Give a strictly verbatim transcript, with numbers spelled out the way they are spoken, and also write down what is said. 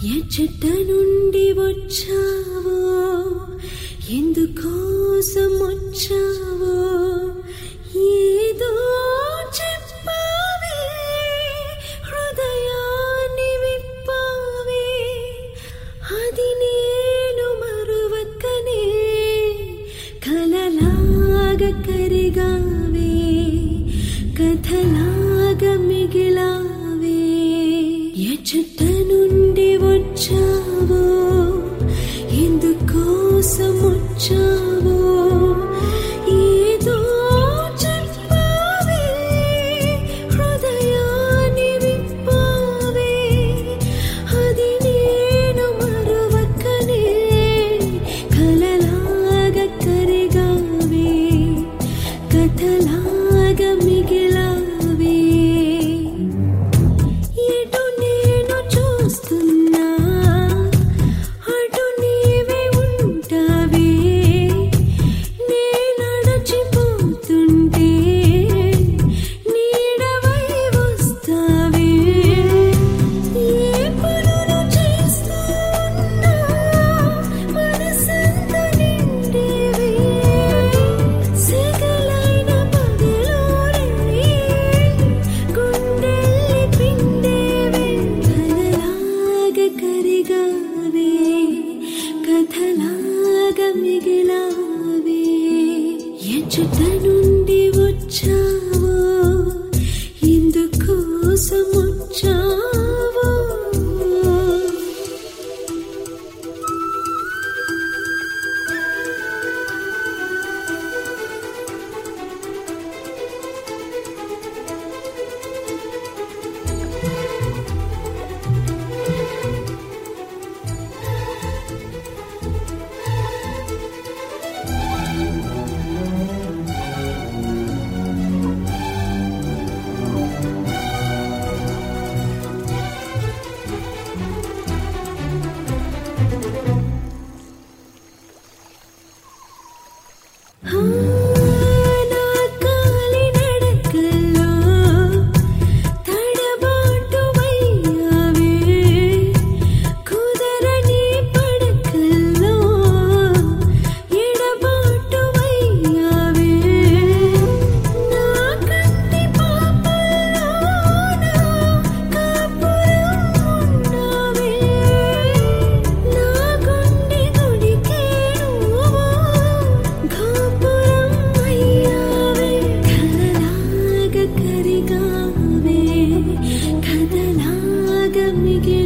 ఎచ్చట నుండి వచ్చావో ఎందుకోసం వచ్చావో ఏదో చెప్పావే హృదయాన్ని విప్పావే అది నేను మరువక్కనే కలలాగా కరిగావే కథలాగా మిగిలావే ఎచ్చట నుండి వచ్చావో ఎందుకోసం వచ్చావో ఏదో చెప్పావే హృదయాన్ని విప్పావే అది నేను మరువక్కనే కలలాగా కరిగావే కథలాగా మిగిలావే ఎటు నేను చూస్తున్నా అటు నీవే ఉంటావే నే నడచిపోతుంటే నీడవై వస్తావే ఏ పనులు చేస్తున్నా మనసంతా నిండేవే సెగలైన పగలోనే గుండెల్ని పిండేవే కలలాగా కరిగావే కథలాగా మిగిలావే ఎచ్చట నుండి వచ్చావో ఎందుకోసం వచ్చావో నా కాలి నడకల్లో తడబాటువయ్యావే కుదరని పడకల్లో ఎడబాటువయ్యావే నా కంటి పాపల్లోన కాపురం ఉన్నావే నా గుండె గుడికే నువ్వు కాపురం అయ్యావే కలలాగా కరిగావే కథలాగా మిగిలావే